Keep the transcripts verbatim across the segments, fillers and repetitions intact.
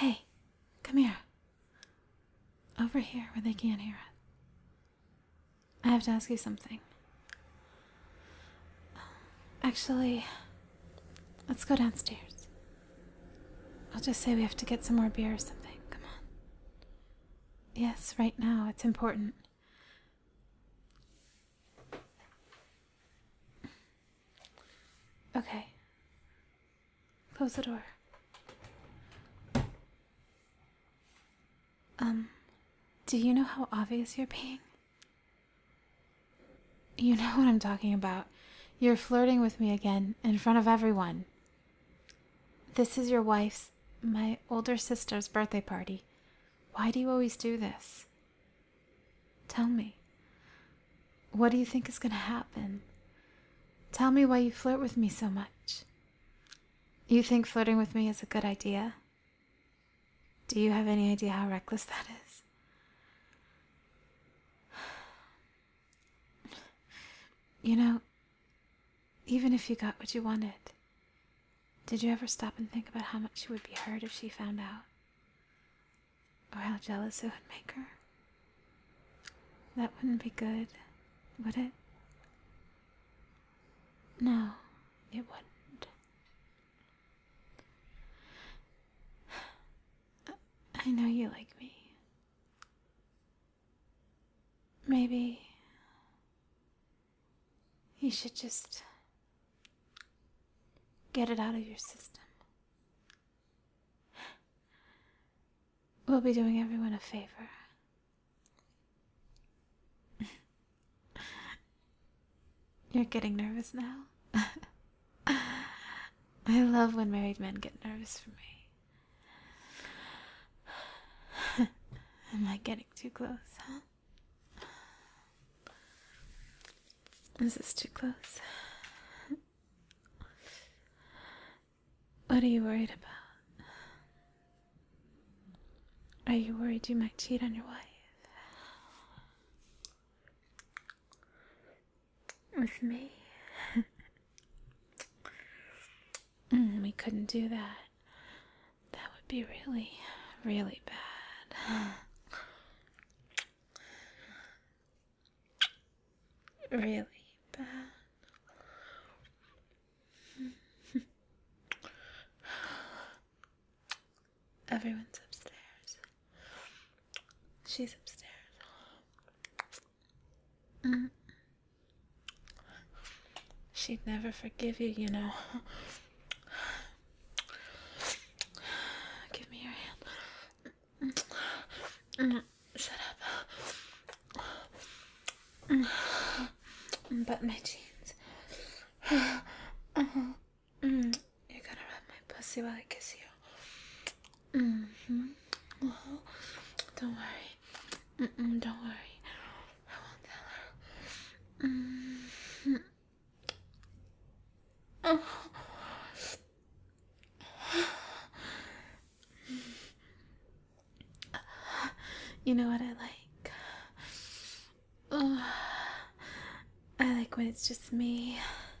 Hey, come here. Over here where they can't hear us. I have to ask you something. Actually, let's go downstairs. I'll just say we have to get some more beer or something. Come on. Yes, right now. It's important. Okay. Close the door. Um, do you know how obvious you're being? You know what I'm talking about. You're flirting with me again in front of everyone. This is your wife's, my older sister's birthday party. Why do you always do this? Tell me. What do you think is going to happen? Tell me why you flirt with me so much. You think flirting with me is a good idea? Do you have any idea how reckless that is? You know, even if you got what you wanted, did you ever stop and think about how much she would be hurt if she found out? Or how jealous it would make her? That wouldn't be good, would it? No, it wouldn't. I know you like me. Maybe you should just get it out of your system. We'll be doing everyone a favor. You're getting nervous now? I love when married men get nervous for me. Am I getting too close, huh? Is this too close? What are you worried about? Are you worried you might cheat on your wife? With me? mm, we couldn't do that. That would be really, really bad. Really bad. Everyone's upstairs. She's upstairs. Mm. She'd never forgive you, you know. Give me your hand. Mm. Shut up. Mm. Button my jeans. Uh-huh. Mm. You're gonna rub my pussy while I kiss you. Mm-hmm. Uh-huh. Don't worry. Mm-mm, don't worry. I won't tell her. Mm-hmm. Oh. You know what I like? Oh, I like when it's just me,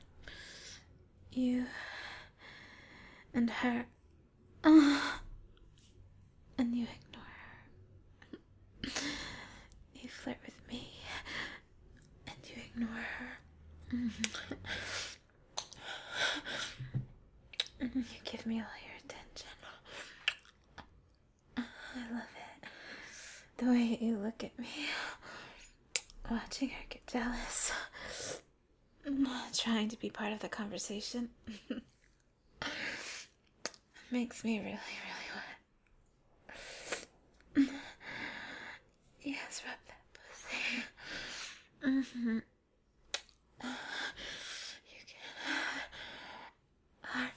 you, and her, oh, and you ignore her. You flirt with me, and you ignore her. Mm-hmm. You give me all your attention. I love it. The way you look at me, watching her get jealous, trying to be part of the conversation, makes me really, really wet. Yes, rub that pussy. Mm-hmm. You can harder.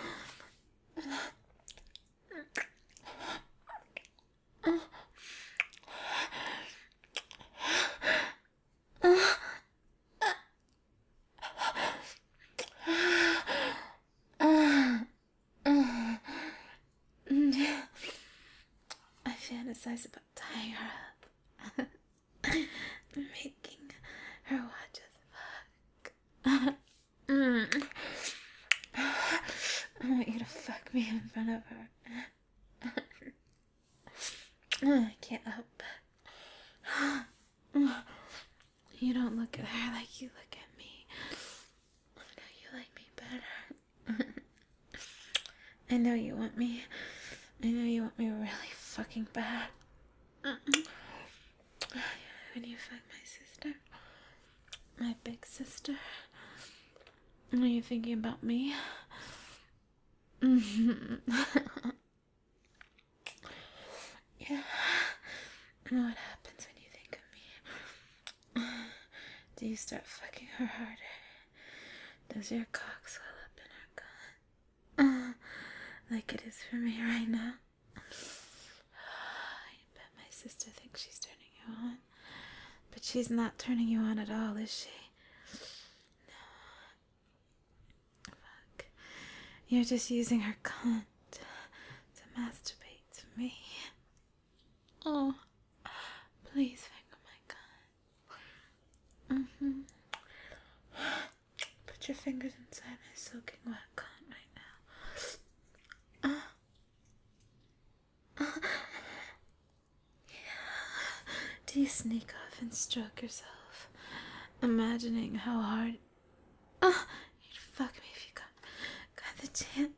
I fantasize about tying her up, making her watch us fuck. mm. I want you to fuck me in front of her. I can't help it. You don't look at her like you look at me. I know you like me better. I know you want me. I know you want me really fucking bad. When you fuck my sister, my big sister, are you thinking about me? Yeah. And what happens when you think of me? Do you start fucking her harder? Does your cock swell up in her gut? Like it is for me right now? I bet my sister thinks she's turning you on. But she's not turning you on at all, is she? No. Fuck. You're just using her cunt to masturbate to me. Oh, please finger my cunt. Mm-hmm. Put your fingers inside my soaking wet cunt right now. Uh. Uh. Yeah. Do you sneak off and stroke yourself, imagining how hard uh, you'd fuck me if you got, got the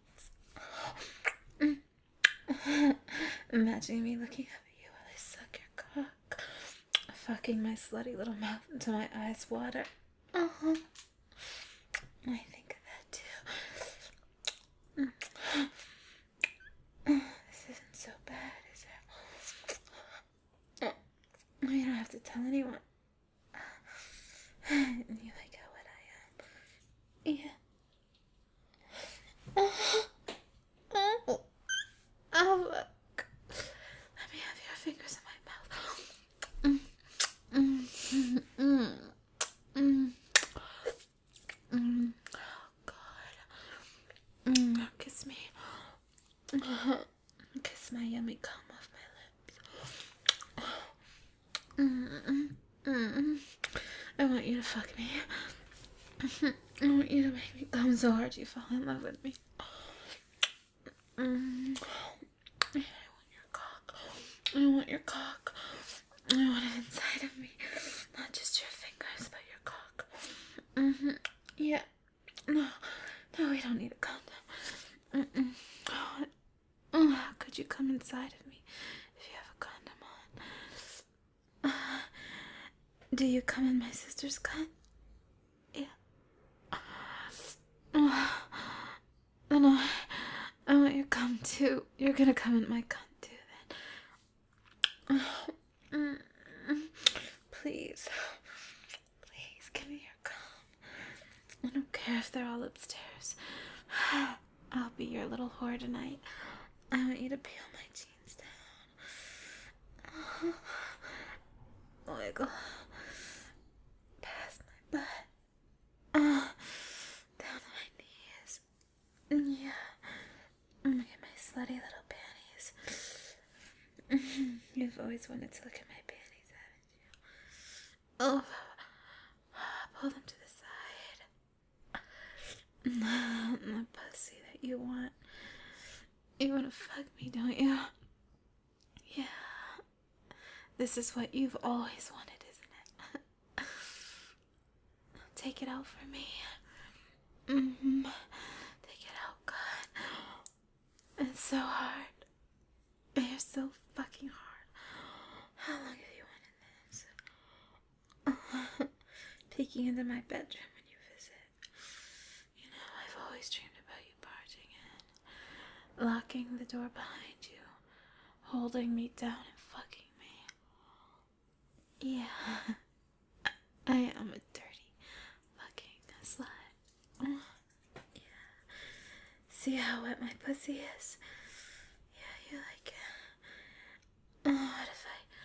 chance? Imagining me looking up at you while I suck your cock, fucking my slutty little mouth until my eyes water. Uh-huh. I think of that too. This isn't so bad, is it? You don't have to tell anyone. You like how wet I am. Yeah. Oh, oh, oh, look. Let me have your fingers in my mouth. Mm, mm, mm, mm, mm. Oh, God. Mm, kiss me. Kiss my yummy cum off my lips. Mm, mm, mm. I want you to fuck me. I want you to make me come so hard you fall in love with me. Mm. I want your cock. I want your cock. I want it inside of me. Not just your fingers, but your cock. Mm-hmm. Yeah. No. No, we don't need a condom. Mm-mm. Oh, oh, how could you come inside of me if you have a condom on? Uh, do you come in my sister's cunt? Yeah. Oh, then I, I want your cum too. You're gonna come in my cunt too then. Oh, mm, please. Please give me your cum. I don't care if they're all upstairs. I'll be your little whore tonight. I want you to peel my jeans down. Oh, wiggle. Past my butt. Uh, down to my knees. Yeah. Look at my slutty little panties. You've always wanted to look at my panties, haven't you? Oh, pull them to the side. The pussy that you want. You want to fuck me, don't you? Yeah. This is what you've always wanted, isn't it? Take it out for me. Mm-hmm. Take it out, God. It's so hard. You're so fucking hard. How long have you wanted this? Peeking into my bedroom when you visit. You know, I've always dreamed about you barging in, locking the door behind you, holding me down and fucking me. Yeah. I am a dirty fucking slut. Yeah. See how wet my pussy is? Yeah, you like it. Oh, what if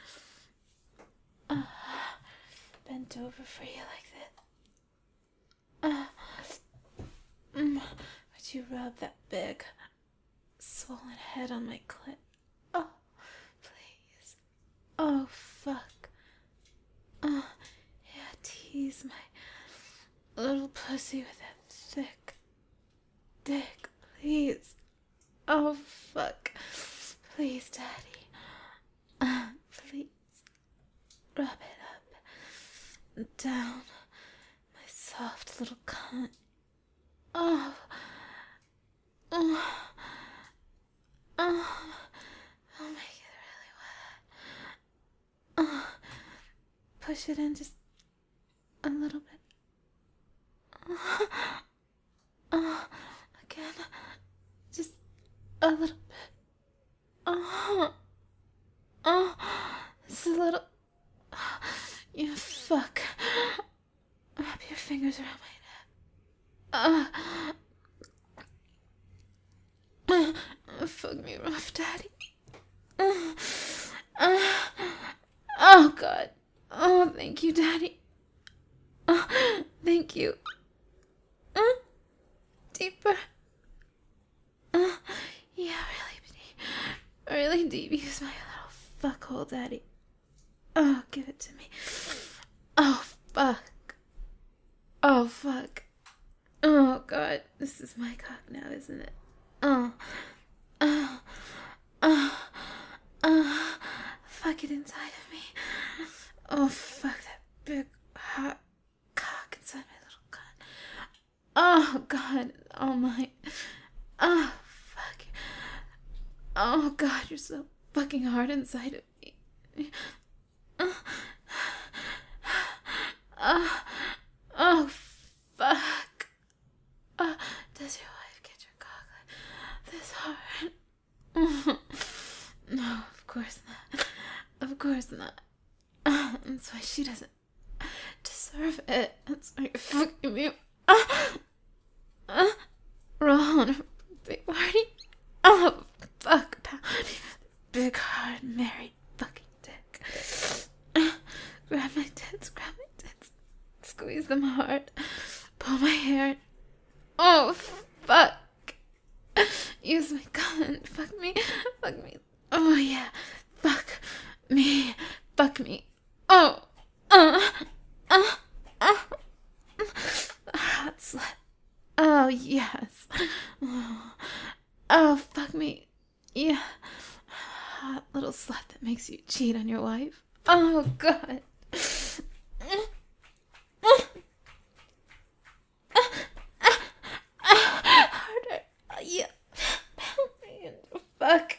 I uh, bent over for you like that? Uh, mm, would you rub that big, swollen head on my clit? Oh, please. Oh, fuck. Oh, yeah, tease my little pussy with that thick dick, please. Oh, fuck. Please, Daddy. Rub it up. Down. My soft little cunt. Oh. Oh. Oh. I'll make it really wet. Oh. Push it in just a little bit. Oh. Oh. Again. Just a little bit. Oh. Oh. It's a little. You fuck. Wrap your fingers around my neck. Uh, uh, fuck me rough, Daddy. Uh, uh, oh, God. Oh, thank you, Daddy. Oh, thank you. Uh, deeper. Uh, yeah, really deep. Really deep. Use my little fuckhole, Daddy. Oh, give it to me. Oh, fuck. Oh, fuck. Oh, God. This is my cock now, isn't it? Oh. Oh. Oh. Oh. Fuck it inside of me. Oh, fuck that big, hot cock inside my little cunt. Oh, God. Oh, my. Oh, fuck. Oh, God. You're so fucking hard inside of me. Oh. Oh. Oh, fuck. Oh, does your wife get your cock like this hard? No, of course not. Of course not. Uh, that's why she doesn't deserve it. That's why you're fucking me. Uh, uh, roll on a big party. Oh, fuck, pound. Big, hard, married fucking dick. Uh, grab my tits, grab my tits. Squeeze them hard. Pull my hair. Oh, fuck. Use my gun. Fuck me. Fuck me. Oh, yeah. Fuck me. Fuck me. Oh. Uh. Uh. Uh. Hot slut. Oh, yes. Oh. Oh, fuck me. Yeah. Hot little slut that makes you cheat on your wife. Oh, God. Harder. Yeah. Fuck.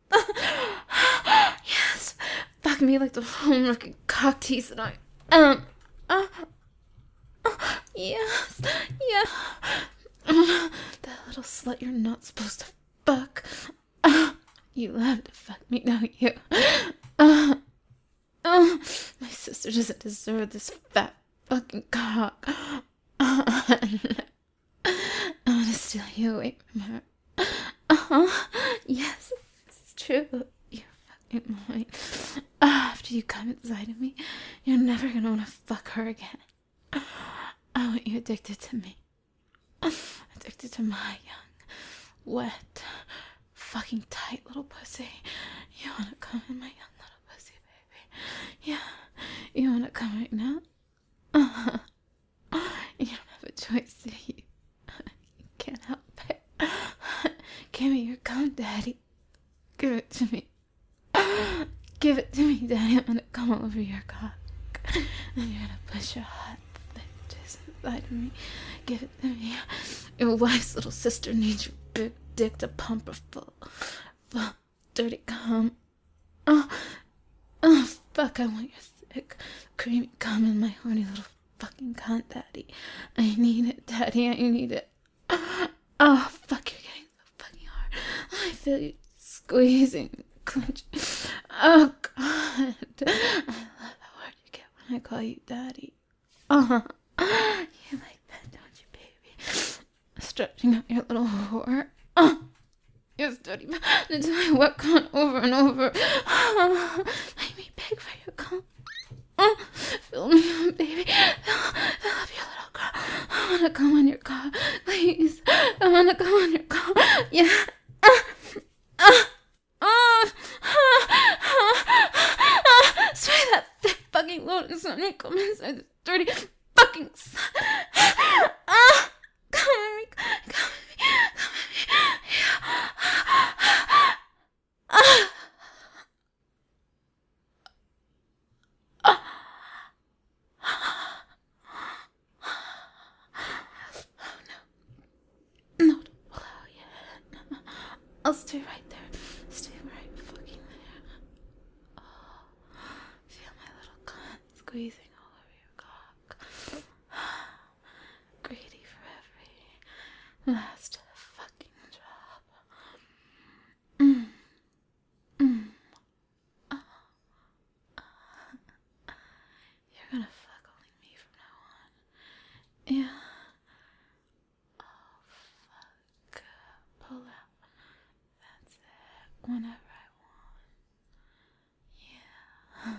Yes. Fuck me like the home looking cock tease that I um uh, uh, yes. Yeah. Uh, that little slut you're not supposed to fuck. Uh, you love to fuck me, don't you? Uh, uh, my sister doesn't deserve this fat fucking cock. Uh, I'm gonna steal you away from her. Uh-huh. Yes, it's true. You're fucking mine. Uh, after you come inside of me, you're never gonna wanna fuck her again. I want you addicted to me. Addicted to my young, wet, fucking tight little pussy. You wanna come in my young little pussy, baby? Yeah. You wanna come right now? Uh-huh. You don't have a choice, do you? You can't help it. Give me your cum, Daddy. Give it to me. Give it to me, Daddy. I'm gonna come all over your cock. And you're gonna push your hot bitches inside of me. Give it to me. Your wife's little sister needs your big dick to pump her full, full dirty cum. Oh, oh, fuck, I want your thick, creamy cum in my horny little fucking cunt, Daddy. I need it, Daddy. I need it. Oh, fuck, you're getting so fucking hard. I feel you squeezing, clenching. Oh, God. I love the word you get when I call you Daddy. Uh-huh. You like that, don't you, baby? Stretching out your little whore. Uh, you're dirty into my wet cunt over and over. Uh, make me beg for your cum. Uh, fill me up, baby. Fill, fill up your little girl. I wanna come on your cock, please. I wanna come on your cock. Yeah. Uh, uh, uh, uh, uh, uh, spray that thick fucking lotus on me. Come inside this dirty fucking son. Uh, come on me. Come on me. Come on me. Yeah. Uh, uh, squeezing all over your cock. Greedy for every last fucking drop. Mm. Mm. Oh. You're gonna fuck only me from now on. Yeah. Oh, fuck. Pull out. That's it. Whenever I want. Yeah.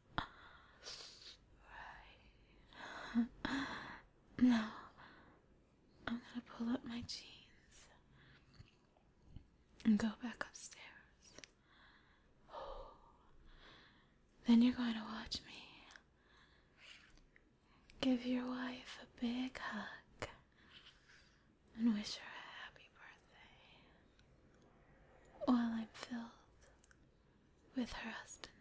Right. Now, I'm gonna pull up my jeans and go back upstairs. Then you're going to watch me give your wife a big hug and wish her a happy birthday while I'm filled with her husband.